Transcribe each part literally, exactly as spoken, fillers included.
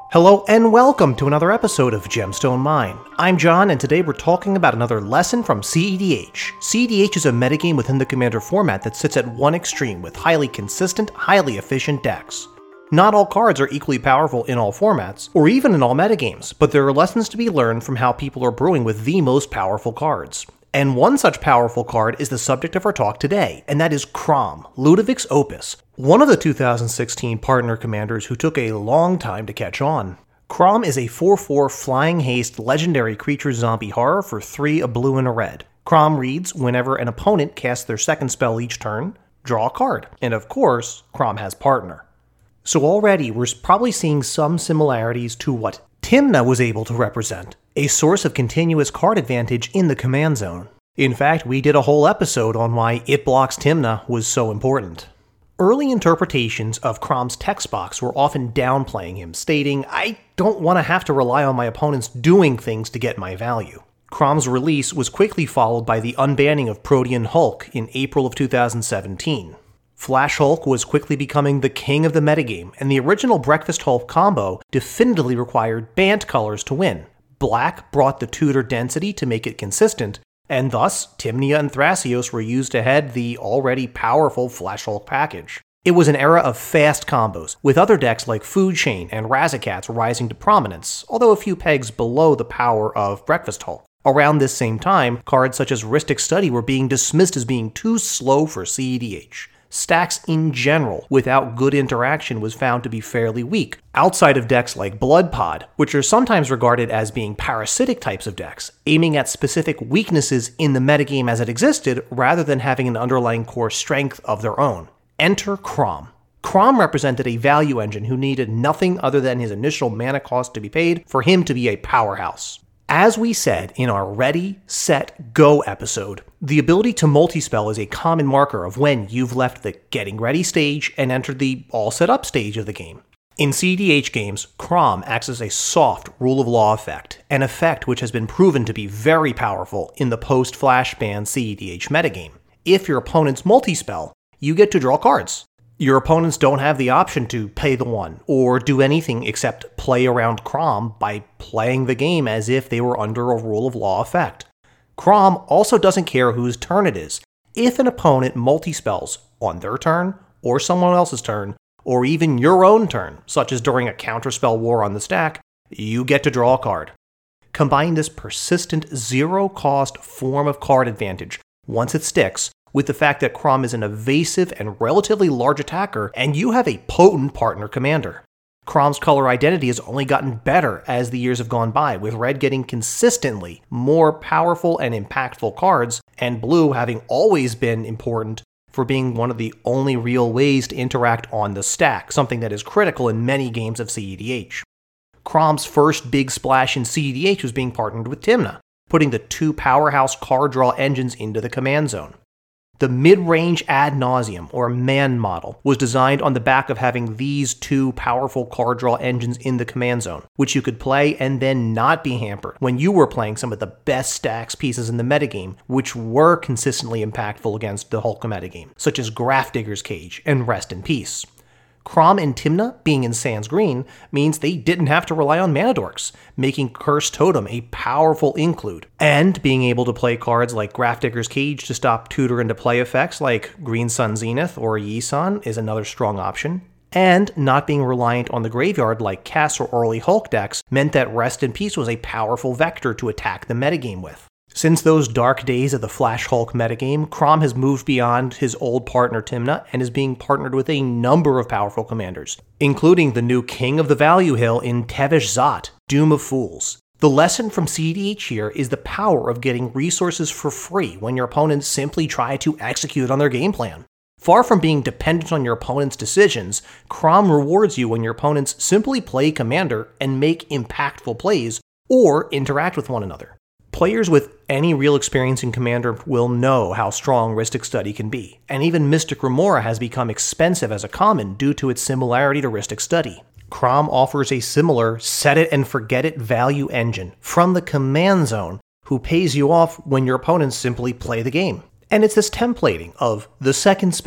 Hello and welcome to another episode of Gemstone Mine. I'm John and today we're talking about another lesson from C E D H. C E D H is a metagame within the Commander format that sits at one extreme with highly consistent, highly efficient decks. Not all cards are equally powerful in all formats, or even in all metagames, but there are lessons to be learned from how people are brewing with the most powerful cards. And one such powerful card is the subject of our talk today, and that is Crom, Ludovic's Opus, one of the two thousand sixteen partner commanders who took a long time to catch on. Crom is a four four flying haste legendary creature zombie horror for three, a blue and a red. Crom reads whenever an opponent casts their second spell each turn, draw a card. And of course, Crom has partner. So already we're probably seeing some similarities to what Tymna was able to represent, a source of continuous card advantage in the command zone. In fact, we did a whole episode on why It Blocks Tymna was so important. Early interpretations of Crom's text box were often downplaying him, stating, "I don't want to have to rely on my opponents doing things to get my value." Crom's release was quickly followed by the unbanning of Protean Hulk in April of two thousand seventeen. Flash Hulk was quickly becoming the king of the metagame, and the original Breakfast Hulk combo definitively required Bant colors to win. Black brought the tutor density to make it consistent, and thus Tymna and Thrasios were used to head the already powerful Flash Hulk package. It was an era of fast combos, with other decks like Food Chain and Razakats rising to prominence, although a few pegs below the power of Breakfast Hulk. Around this same time, cards such as Rhystic Study were being dismissed as being too slow for C E D H. Stacks in general, without good interaction, was found to be fairly weak, outside of decks like Blood Pod, which are sometimes regarded as being parasitic types of decks, aiming at specific weaknesses in the metagame as it existed, rather than having an underlying core strength of their own. Enter Crom. Crom represented a value engine who needed nothing other than his initial mana cost to be paid for him to be a powerhouse. As we said in our Ready, Set, Go episode, the ability to multispell is a common marker of when you've left the getting ready stage and entered the all set up stage of the game. In C E D H games, Crom acts as a soft rule of law effect, an effect which has been proven to be very powerful in the post-Flash ban C E D H metagame. If your opponents multispell, you get to draw cards. Your opponents don't have the option to pay the one, or do anything except play around Crom by playing the game as if they were under a rule of law effect. Crom also doesn't care whose turn it is. If an opponent multispells on their turn, or someone else's turn, or even your own turn, such as during a counterspell war on the stack, you get to draw a card. Combine this persistent, zero-cost form of card advantage, once it sticks, with the fact that Crom is an evasive and relatively large attacker, and you have a potent partner commander. Crom's color identity has only gotten better as the years have gone by, with red getting consistently more powerful and impactful cards, and blue having always been important for being one of the only real ways to interact on the stack, something that is critical in many games of C E D H. Crom's first big splash in C E D H was being partnered with Tymna, putting the two powerhouse card draw engines into the command zone. The mid-range ad nauseum, or man model, was designed on the back of having these two powerful card draw engines in the command zone, which you could play and then not be hampered when you were playing some of the best stacks pieces in the metagame, which were consistently impactful against the Hulk metagame, such as Grafdigger's Cage and Rest in Peace. Crom and Tymna being in Sans Green means they didn't have to rely on mana dorks, making Cursed Totem a powerful include. And being able to play cards like Grafdigger's Cage to stop tutor into play effects like Green Sun Zenith or Yi-San is another strong option. And not being reliant on the graveyard like Cass or early Hulk decks meant that Rest in Peace was a powerful vector to attack the metagame with. Since those dark days of the Flash Hulk metagame, Crom has moved beyond his old partner Tymna and is being partnered with a number of powerful commanders, including the new king of the Value Hill in Tevesh Szat, Doom of Fools. The lesson from C E D H here is the power of getting resources for free when your opponents simply try to execute on their game plan. Far from being dependent on your opponent's decisions, Crom rewards you when your opponents simply play commander and make impactful plays or interact with one another. Players with any real experience in Commander will know how strong Rhystic Study can be, and even Mystic Remora has become expensive as a common due to its similarity to Rhystic Study. Crom offers a similar set-it-and-forget-it value engine from the command zone who pays you off when your opponents simply play the game. And it's this templating of the second spell,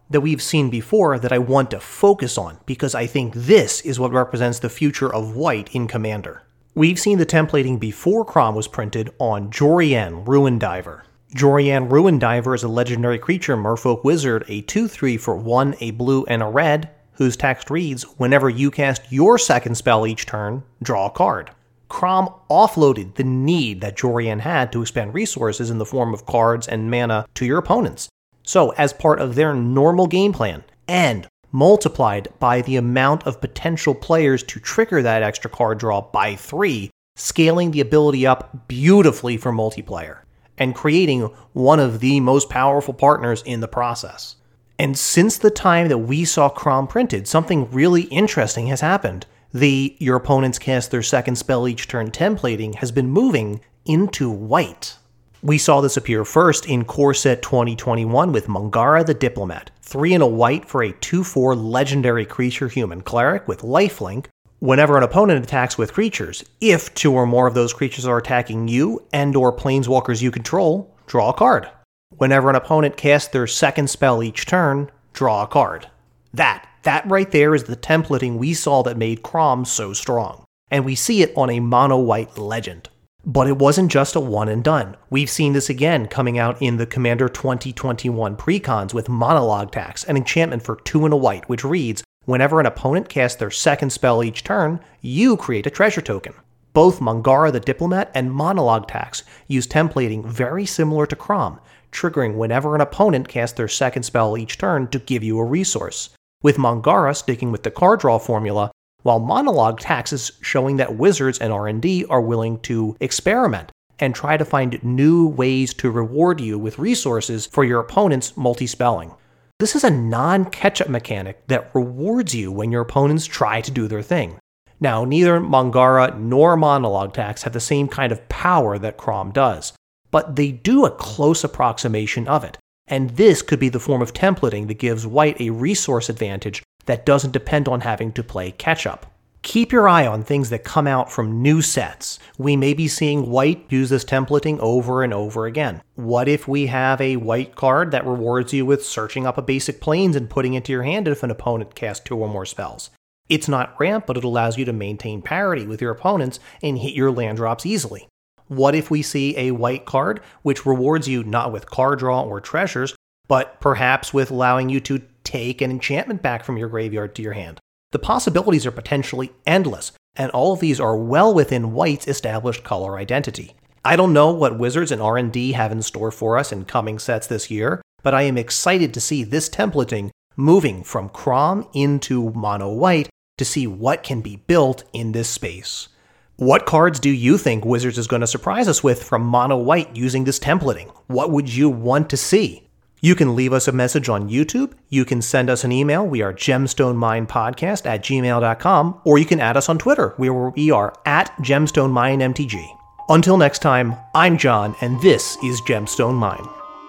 that we've seen before that I want to focus on because I think this is what represents the future of white in Commander. We've seen the templating before Crom was printed on Jorian Ruin Diver. Jorian Ruin Diver is a legendary creature merfolk wizard, a two three for one, a blue, and a red, whose text reads, whenever you cast your second spell each turn, draw a card. Crom offloaded the need that Jorian had to expend resources in the form of cards and mana to your opponents. So, as part of their normal game plan, and multiplied by the amount of potential players to trigger that extra card draw by three, scaling the ability up beautifully for multiplayer, and creating one of the most powerful partners in the process. And since the time that we saw Crom printed, something really interesting has happened. The your opponents cast their second spell each turn templating has been moving into white. We saw this appear first in Core Set twenty twenty-one with Mangara the Diplomat, three and a white for a two four legendary creature human cleric with lifelink. Whenever an opponent attacks with creatures, if two or more of those creatures are attacking you and or planeswalkers you control, draw a card. Whenever an opponent casts their second spell each turn, draw a card. That, that right there is the templating we saw that made Crom so strong. And we see it on a mono-white legend. But it wasn't just a one and done. We've seen this again coming out in the Commander twenty twenty-one precons with Monologue Tax, an enchantment for two and a white, which reads, whenever an opponent casts their second spell each turn, you create a treasure token. Both Mangara the Diplomat and Monologue Tax use templating very similar to Crom, triggering whenever an opponent casts their second spell each turn to give you a resource, with Mangara sticking with the card draw formula, while Monologue Tax is showing that wizards and R and D are willing to experiment and try to find new ways to reward you with resources for your opponent's multi-spelling. This is a non-catch-up mechanic that rewards you when your opponents try to do their thing. Now, neither Mangara nor Monologue Tax have the same kind of power that Crom does, but they do a close approximation of it, and this could be the form of templating that gives white a resource advantage that doesn't depend on having to play catch-up. Keep your eye on things that come out from new sets. We may be seeing white use this templating over and over again. What if we have a white card that rewards you with searching up a basic plains and putting it into your hand if an opponent casts two or more spells? It's not ramp, but it allows you to maintain parity with your opponents and hit your land drops easily. What if we see a white card which rewards you not with card draw or treasures, but perhaps with allowing you to take an enchantment back from your graveyard to your hand? The possibilities are potentially endless, and all of these are well within white's established color identity. I don't know what Wizards and R and D have in store for us in coming sets this year, but I am excited to see this templating moving from Crom into mono white to see what can be built in this space. What cards do you think Wizards is going to surprise us with from mono white using this templating? What would you want to see? You can leave us a message on YouTube, you can send us an email, we are gemstoneminepodcast at gmail dot com, or you can add us on Twitter, where we are at gemstoneminemtg. Until next time, I'm John, and this is Gemstone Mine.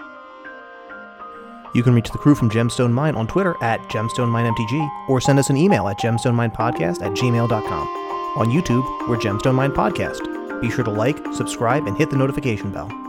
You can reach the crew from Gemstone Mine on Twitter at gemstoneminemtg, or send us an email at gemstoneminepodcast at gmail dot com. On YouTube, we're Gemstone Mine Podcast. Be sure to like, subscribe, and hit the notification bell.